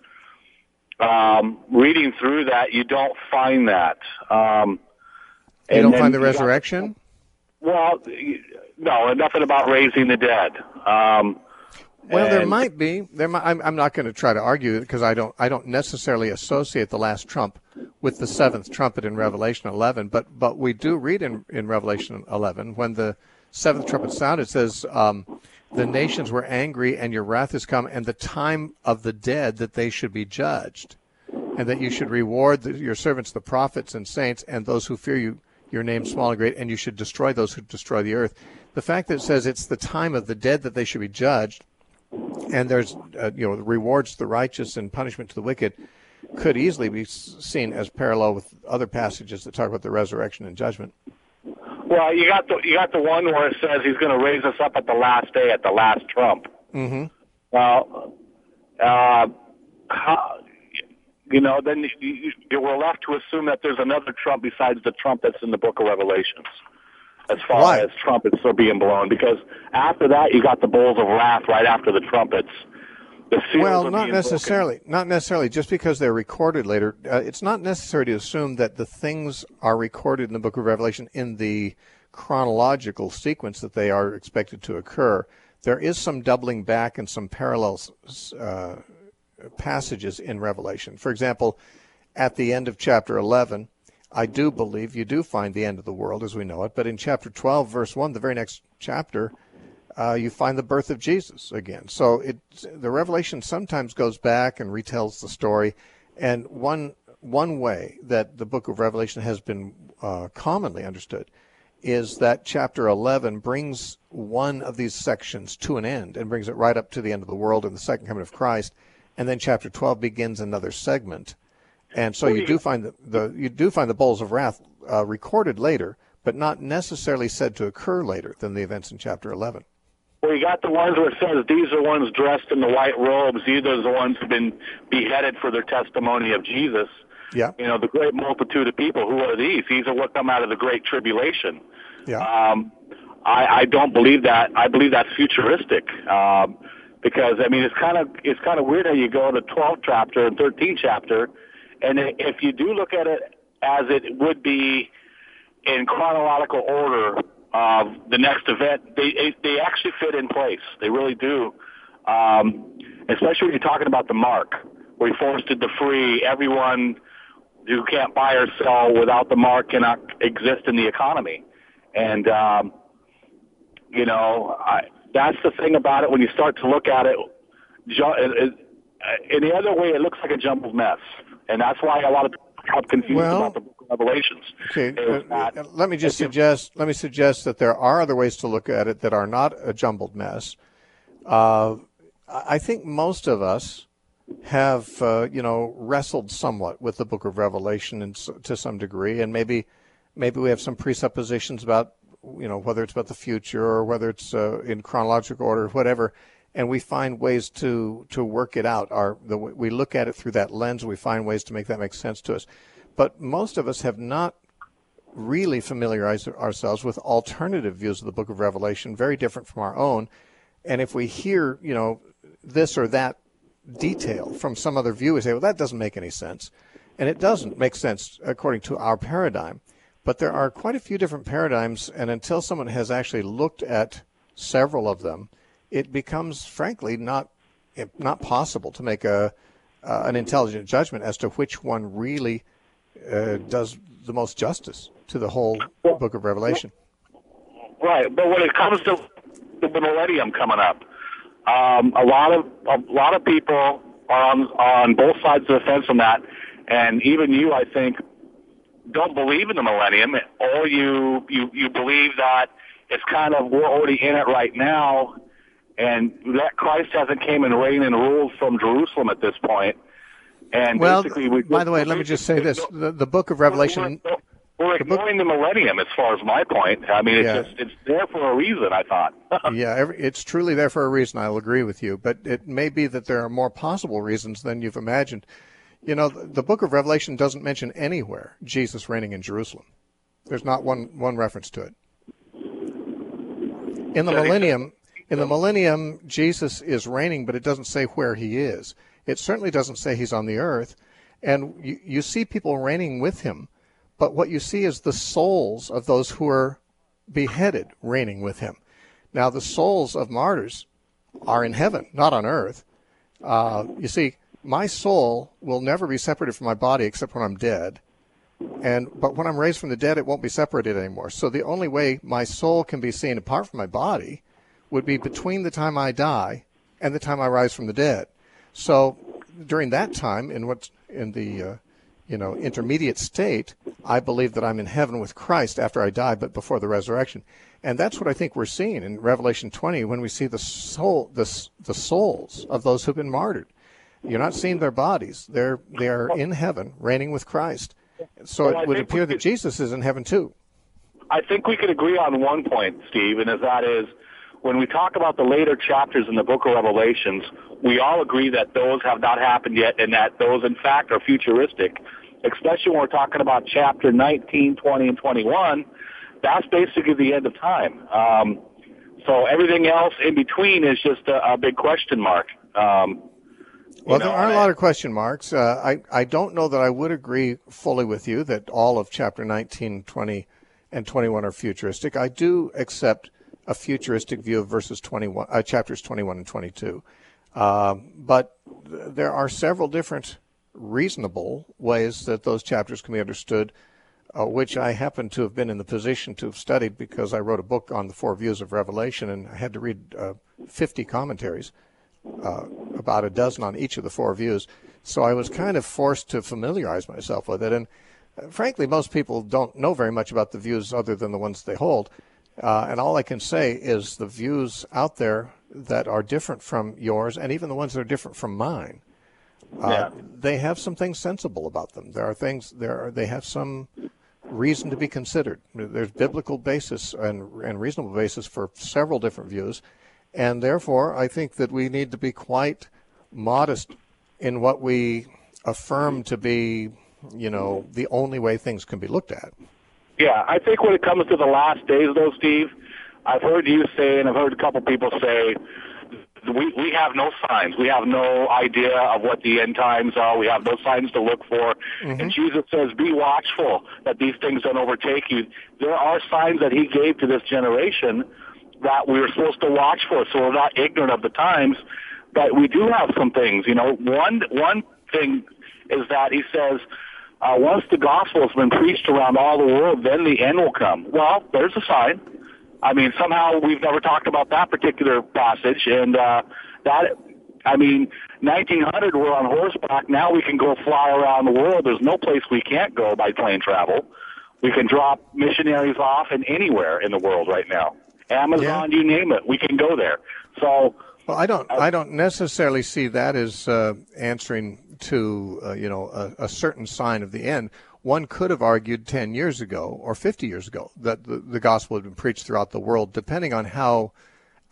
um, reading through that, you don't find that. Um, you don't find the resurrection? Got, well, no, nothing about raising the dead. Um, well, and, there might be. There, might, I'm, I'm not going to try to argue it because I don't. I don't necessarily associate the last trump with the seventh trumpet in Revelation eleven. But but we do read in, in Revelation eleven when the seventh trumpet sounded. It says, um, "The nations were angry, and your wrath is come, and the time of the dead that they should be judged, and that you should reward the, your servants, the prophets and saints, and those who fear you, your name small and great, and you should destroy those who destroy the earth." The fact that it says it's the time of the dead that they should be judged, and there's, uh, you know, rewards to the righteous and punishment to the wicked, could easily be seen as parallel with other passages that talk about the resurrection and judgment. Well, you got the you got the one where it says he's going to raise us up at the last day, at the last trump. Mm-hmm. Well, uh, how, you know, then you, you, we're left to assume that there's another trump besides the trump that's in the book of Revelations, as far Why? as trumpets are being blown. Because after that, you got the bowls of wrath right after the trumpets. The seals well, are not being necessarily. broken. Not necessarily. Just because they're recorded later, uh, it's not necessary to assume that the things are recorded in the book of Revelation in the chronological sequence that they are expected to occur. There is some doubling back and some parallel uh, passages in Revelation. For example, at the end of chapter eleven, I do believe you do find the end of the world as we know it. But in chapter twelve, verse one, the very next chapter, uh, you find the birth of Jesus again. So it, the Revelation sometimes goes back and retells the story. And one one way that the book of Revelation has been uh, commonly understood is that chapter eleven brings one of these sections to an end and brings it right up to the end of the world and the second coming of Christ. And then chapter twelve begins another segment. And so you do find the, the you do find the bowls of wrath uh, recorded later, but not necessarily said to occur later than the events in chapter eleven. Well, you got the ones where it says these are ones dressed in the white robes. These are the ones who've been beheaded for their testimony of Jesus. Yeah. You know, the great multitude of people. Who are these? These are what come out of the great tribulation. Yeah. Um, I, I don't believe that. I believe that's futuristic. Um, because I mean, it's kind of it's kind of weird how you go to twelfth chapter and thirteenth chapter. And if you do look at it as it would be in chronological order of the next event, they they actually fit in place. They really do. Um, especially when you're talking about the mark, where he foisted the free. Everyone who can't buy or sell without the mark cannot exist in the economy. And, um, you know, I, that's the thing about it when you start to look at it. In the other way, it looks like a jumbled mess. And that's why a lot of people are confused well, about the book of Revelations. Okay, uh, not, let me just suggest let me suggest that there are other ways to look at it that are not a jumbled mess. Uh, I think most of us have, uh, you know, wrestled somewhat with the book of Revelation and to some degree, and maybe maybe we have some presuppositions about, you know, whether it's about the future or whether it's uh, in chronological order or whatever. And we find ways to, to work it out. Our, the, we look at it through that lens. We find ways to make that make sense to us. But most of us have not really familiarize ourselves with alternative views of the book of Revelation, very different from our own. And if we hear, you know, this or that detail from some other view, we say, well, that doesn't make any sense. And it doesn't make sense according to our paradigm. But there are quite a few different paradigms, and until someone has actually looked at several of them, it becomes, frankly, not not possible to make a uh, an intelligent judgment as to which one really uh, does the most justice to the whole well, book of Revelation. Right, but when it comes to the millennium coming up, um, a lot of a lot of people are on on both sides of the fence on that, and even you, I think, don't believe in the millennium, or you you you believe that it's kind of we're already in it right now, and that Christ hasn't came and reigned and ruled from Jerusalem at this point. And well, basically, we, by the way, let me just say this: the, the book of Revelation. We're, we're ignoring the, book, the millennium, as far as my point. I mean, it's yeah. just it's there for a reason, I thought. yeah, every, it's truly there for a reason. I'll agree with you, but it may be that there are more possible reasons than you've imagined. You know, the book of Revelation doesn't mention anywhere Jesus reigning in Jerusalem. There's not one one reference to it. In the millennium, in the millennium, Jesus is reigning, but it doesn't say where he is. It certainly doesn't say he's on the earth. And you, you see people reigning with him, but what you see is the souls of those who are beheaded reigning with him. Now, the souls of martyrs are in heaven, not on earth. Uh, you see, my soul will never be separated from my body except when I'm dead. And but when I'm raised from the dead, it won't be separated anymore. So the only way my soul can be seen apart from my body would be between the time I die and the time I rise from the dead. So during that time, in what in the uh, you know intermediate state, I believe that I'm in heaven with Christ after I die, but before the resurrection. And that's what I think we're seeing in Revelation twenty when we see the soul, the the souls of those who've been martyred. You're not seeing their bodies; they're they are in heaven, reigning with Christ. So well, it would appear that Jesus is in heaven too. I think we could agree on one point, Steve, and as that is, when we talk about the later chapters in the book of Revelations, we all agree that those have not happened yet and that those, in fact, are futuristic, especially when we're talking about chapter nineteen, twenty, and twenty-one. That's basically the end of time. Um, so everything else in between is just a, a big question mark. Um, Well, know, there are I, a lot of question marks. Uh, I, I don't know that I would agree fully with you that all of chapter nineteen, twenty, and twenty-one are futuristic. I do accept a futuristic view of verses twenty-one, uh, chapters twenty-one and twenty-two. Um, but th- there are several different reasonable ways that those chapters can be understood, uh, which I happen to have been in the position to have studied because I wrote a book on the four views of Revelation, and I had to read uh, fifty commentaries. Uh, about a dozen on each of the four views. So I was kind of forced to familiarize myself with it. And uh, frankly, most people don't know very much about the views other than the ones they hold. Uh, and all I can say is the views out there that are different from yours, and even the ones that are different from mine, uh, yeah. they have some things sensible about them. There are things, there are, they have some reason to be considered. There's biblical basis and, and reasonable basis for several different views. And therefore, I think that we need to be quite modest in what we affirm to be, you know, the only way things can be looked at. Yeah, I think when it comes to the last days, though, Steve, I've heard you say, and I've heard a couple people say, we we have no signs. We have no idea of what the end times are. We have no signs to look for. Mm-hmm. And Jesus says, be watchful that these things don't overtake you. There are signs that he gave to this generation that we were supposed to watch for, so we're not ignorant of the times. But we do have some things. You know, one one thing is that he says, uh, once the gospel has been preached around all the world, then the end will come. Well, there's a sign. I mean, somehow we've never talked about that particular passage, and uh, that, I mean, nineteen hundred we're on horseback. Now we can go fly around the world. There's no place we can't go by plane travel. We can drop missionaries off in anywhere in the world right now. Amazon, yeah. You name it, we can go there. So, well, I don't, uh, I don't necessarily see that as uh, answering to, uh, you know, a, a certain sign of the end. One could have argued ten years ago or fifty years ago that the, the gospel had been preached throughout the world, depending on how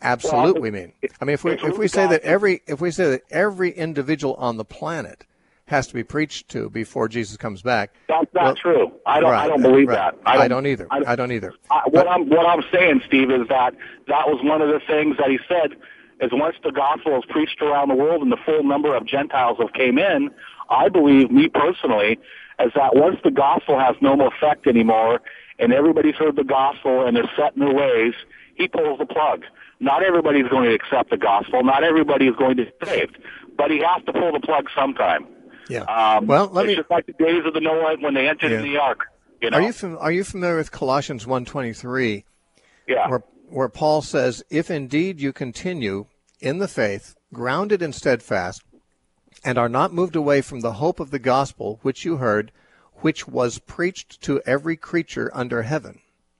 absolute well, we mean. I mean, if we if we say that every if we say that every individual on the planet has to be preached to before Jesus comes back. That's not well, true. I don't. Right, I don't believe right. that. I don't, I don't either. I, I don't either. I, what I'm what I'm saying, Steve, is that that was one of the things that he said. Is once the gospel is preached around the world and the full number of Gentiles have came in, I believe, me personally, is that once the gospel has no more effect anymore and everybody's heard the gospel and they're set in their ways, he pulls the plug. Not everybody's going to accept the gospel. Not everybody is going to be saved. But he has to pull the plug sometime. Yeah. Um, well, let it's me. just like the days of the Noah when they entered Yeah. in the ark. You know? Are you fam- Are you familiar with Colossians one twenty-three? Yeah. Where where Paul says, "If indeed you continue in the faith, grounded and steadfast, and are not moved away from the hope of the gospel which you heard, which was preached to every creature under heaven,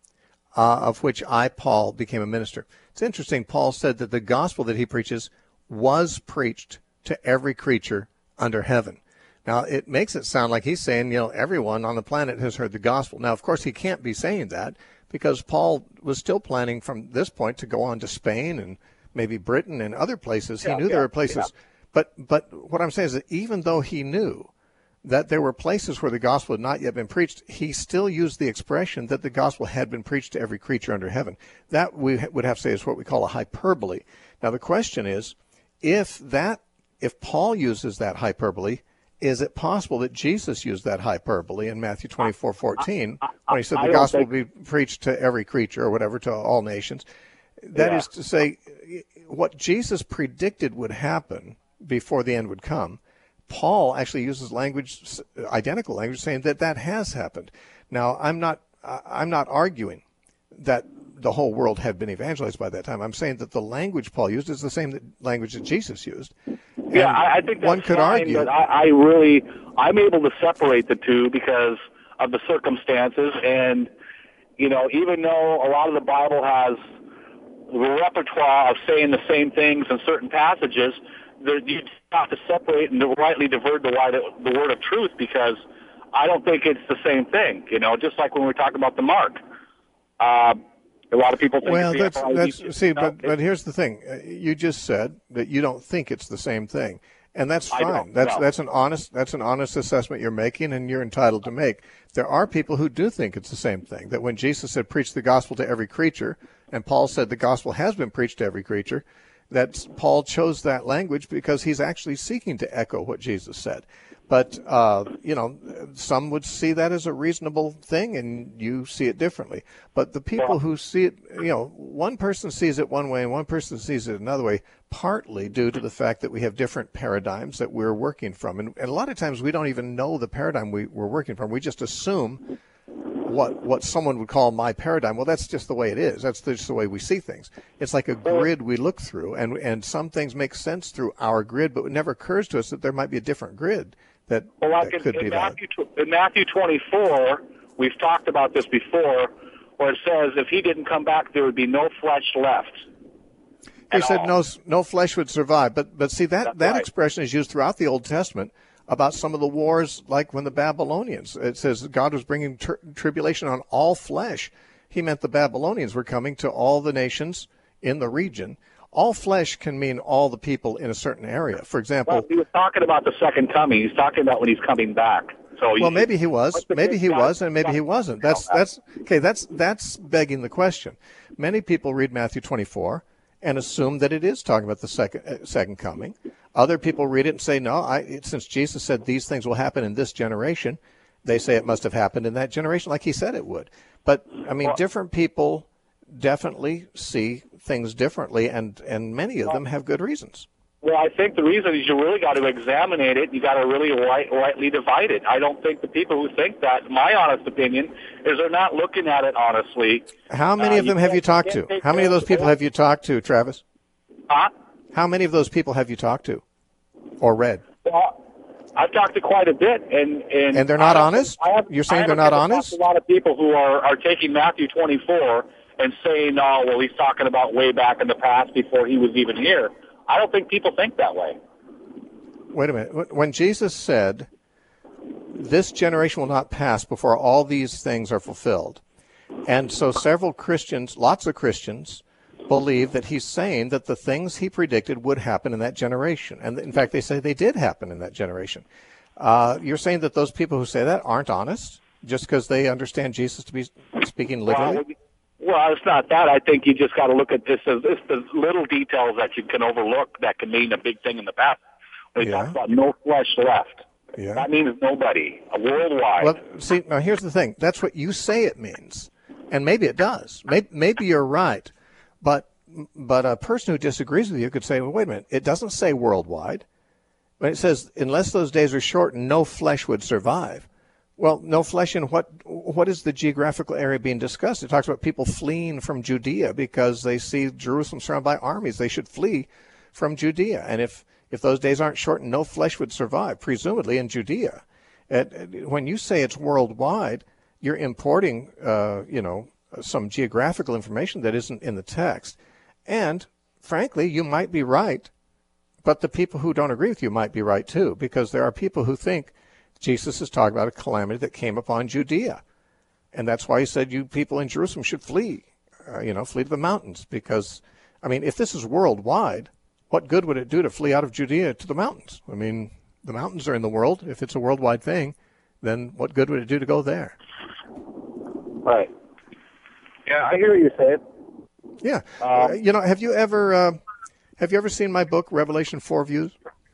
uh, of which I, Paul, became a minister." It's interesting. Paul said that the gospel that he preaches was preached to every creature under heaven. Now, it makes it sound like he's saying, you know, everyone on the planet has heard the gospel. Now, of course, he can't be saying that because Paul was still planning from this point to go on to Spain and maybe Britain and other places. Yeah, he knew yeah, there were places. yeah. But but what I'm saying is that even though he knew that there were places where the gospel had not yet been preached, he still used the expression that the gospel had been preached to every creature under heaven. That we would have to say is what we call a hyperbole. Now, the question is, if that, if Paul uses that hyperbole, is it possible that Jesus used that hyperbole in Matthew twenty-four fourteen when he said I the don't gospel think- will be preached to every creature or whatever, to all nations? That Yeah. is to say, what Jesus predicted would happen before the end would come, Paul actually uses language, identical language, saying that that has happened. Now, I'm not, I'm not arguing that the whole world had been evangelized by that time. I'm saying that the language Paul used is the same language that Jesus used. And yeah, I, I think that's one could fine, argue. but I, I really, I'm able to separate the two because of the circumstances. And, you know, even though a lot of the Bible has the repertoire of saying the same things in certain passages, there, you have to separate and rightly divert the, the word of truth, because I don't think it's the same thing. You know, just like when we were talking about the mark. Uh, a lot of people think Well, it's that's the that's see, you know, but it- but here's the thing: Uh, you just said that you don't think it's the same thing, and that's I fine. don't, That's no. that's an honest that's an honest assessment you're making, and you're entitled to make. There are people who do think it's the same thing. That when Jesus said, "Preach the gospel to every creature," and Paul said the gospel has been preached to every creature, that Paul chose that language because he's actually seeking to echo what Jesus said. But, uh, you know, some would see that as a reasonable thing, and you see it differently. But the people who see it, you know, one person sees it one way and one person sees it another way, partly due to the fact that we have different paradigms that we're working from. And, and a lot of times we don't even know the paradigm we, we're working from. We just assume what what someone would call my paradigm. Well, that's just the way it is. That's just the way we see things. It's like a grid we look through, and and some things make sense through our grid, but it never occurs to us that there might be a different grid that, Well, like that in, could in be valid. Matthew, tw- in Matthew twenty-four, we've talked about this before, where it says if he didn't come back, there would be no flesh left. He at said all. no no flesh would survive. But but see, that, That's that right. expression is used throughout the Old Testament about some of the wars, like when the Babylonians, it says God was bringing tri- tribulation on all flesh. He meant the Babylonians were coming to all the nations in the region. All flesh can mean all the people in a certain area. For example, Well, he was talking about the second coming. He's talking about when he's coming back. So well, maybe he was, what's the maybe big he guy- was, and maybe he wasn't. That's No, that's okay. That's that's begging the question. Many people read Matthew twenty-four and assume that it is talking about the second uh, second coming. Other people read it and say, no, I, it, since Jesus said these things will happen in this generation, they say it must have happened in that generation, like he said it would. But I mean, Well- different people definitely see things differently, and and many of them have good reasons. Well, I think the reason is you really got to examine it. You got to really right, rightly divide it. I don't think the people who think that, my honest opinion, is they're not looking at it honestly. How many Uh, of them you have you can't- talked you to? can't take How many of those those- people have you talked to, Travis? Huh? How many of those people have you talked to or read? Well, I've talked to quite a bit, and and, And they're not I haven't- honest? I haven't- You're saying I they're haven't not come across honest? A lot of people who are are taking Matthew twenty-four and saying, "Oh, well, he's talking about way back in the past before he was even here." I don't think people think that way. Wait a minute. When Jesus said, this generation will not pass before all these things are fulfilled, and so several Christians, lots of Christians, believe that he's saying that the things he predicted would happen in that generation. And in fact, they say they did happen in that generation. Uh, you're saying that those people who say that aren't honest just because they understand Jesus to be speaking literally? Well, well, it's not that. I think you just got to look at this as this the little details that you can overlook that can mean a big thing in the past. When he Yeah. talks about no flesh left, Yeah. that means nobody, uh, worldwide. Well, see, now here's the thing. That's what you say it means, and maybe it does. Maybe, maybe you're right, but but a person who disagrees with you could say, well, wait a minute, it doesn't say worldwide. When it says, unless those days are shortened, no flesh would survive. Well, no flesh in what what is the geographical area being discussed? It talks about people fleeing from Judea because they see Jerusalem surrounded by armies. They should flee from Judea. And if, if those days aren't shortened, no flesh would survive, presumably in Judea. It, when you say it's worldwide, you're importing, uh, you know, some geographical information that isn't in the text. And, frankly, you might be right, but the people who don't agree with you might be right, too, because there are people who think Jesus is talking about a calamity that came upon Judea. And that's why he said you people in Jerusalem should flee, uh, you know, flee to the mountains. Because, I mean, if this is worldwide, what good would it do to flee out of Judea to the mountains? I mean, the mountains are in the world. If it's a worldwide thing, then what good would it do to go there? Right. Yeah, I hear what you're saying. Yeah. Um, uh, you know, have you ever uh, have you ever seen my book, Revelation Four Views?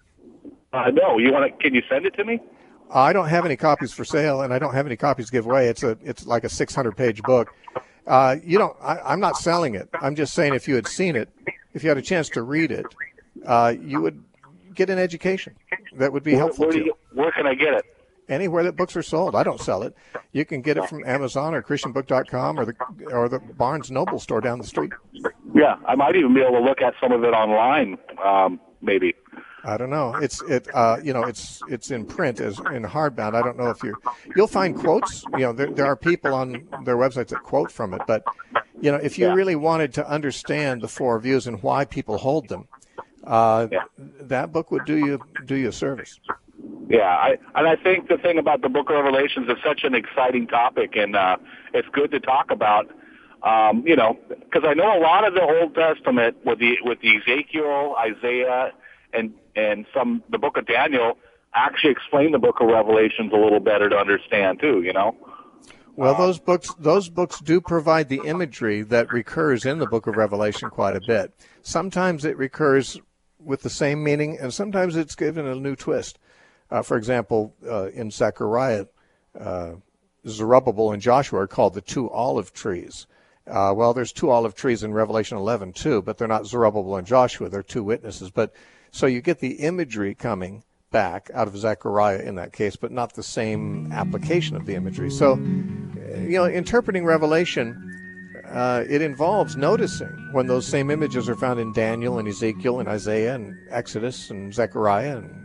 Uh, no, you want to? Can you send it to me? I don't have any copies for sale, and I don't have any copies to give away. It's a it's like a six hundred page book. Uh, you know, I, I'm not selling it. I'm just saying if you had seen it, if you had a chance to read it, uh, you would get an education that would be Where, helpful where, to do you. you. Where can I get it? Anywhere that books are sold. I don't sell it. You can get it from Amazon or Christian Book dot com or the or the Barnes Noble store down the street. Yeah, I might even be able to look at some of it online, um, maybe. I don't know. It's it. Uh, you know, it's it's in print as in hardbound. I don't know if you you'll find quotes. You know, there there are people on their websites that quote from it. But you know, if you Yeah. really wanted to understand the four views and why people hold them, uh, Yeah. that book would do you do you a service. Yeah, I, and I think the thing about the Book of Revelations is such an exciting topic, and uh, it's good to talk about. Um, you know, because I know a lot of the Old Testament with the with the Ezekiel, Isaiah, and and some the Book of Daniel actually explain the Book of Revelations a little better to understand too. You know. Well, those books those books do provide the imagery that recurs in the Book of Revelation quite a bit. Sometimes it recurs with the same meaning, and sometimes it's given a new twist. Uh, for example, uh, in Zechariah, uh, Zerubbabel and Joshua are called the two olive trees. Uh, well, there's two olive trees in Revelation eleven too, but they're not Zerubbabel and Joshua. They're two witnesses. But so you get the imagery coming back out of Zechariah in that case, but not the same application of the imagery. So, you know, interpreting Revelation, uh, it involves noticing when those same images are found in Daniel and Ezekiel and Isaiah and Exodus and Zechariah and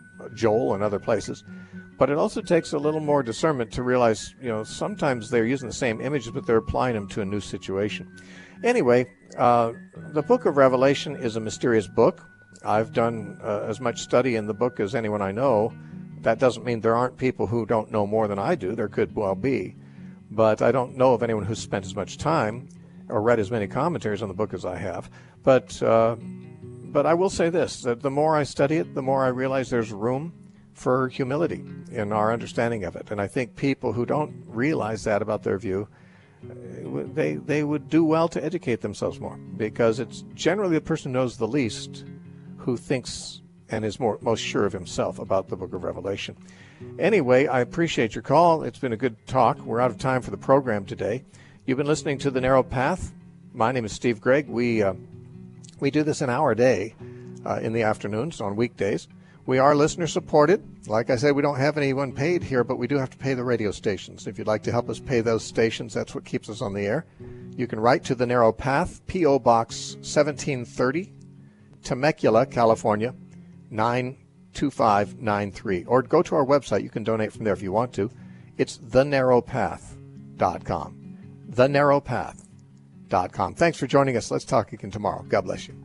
Joel and other places. But it also takes a little more discernment to realize, you know, sometimes they're using the same images, but they're applying them to a new situation. Anyway, uh, the book of Revelation is a mysterious book. I've done uh, as much study in the book as anyone I know. That doesn't mean there aren't people who don't know more than I do. There could well be. But I don't know of anyone who's spent as much time or read as many commentaries on the book as I have. But uh, but I will say this, that the more I study it, the more I realize there's room for humility in our understanding of it. And I think people who don't realize that about their view, they they would do well to educate themselves more, because it's generally the person who knows the least who thinks and is more most sure of himself about the book of Revelation. Anyway, I appreciate your call. It's been a good talk. We're out of time for the program today. You've been listening to The Narrow Path. My name is Steve Gregg. We uh, we do this an hour a day uh, in the afternoons on weekdays. We are listener supported. Like I said, we don't have anyone paid here, but we do have to pay the radio stations. If you'd like to help us pay those stations, that's what keeps us on the air. You can write to The Narrow Path, P O. Box seventeen thirty, Temecula, California, nine two five nine three. Or go to our website. You can donate from there if you want to. It's the narrow path dot com. the narrow path dot com. Thanks for joining us. Let's talk again tomorrow. God bless you.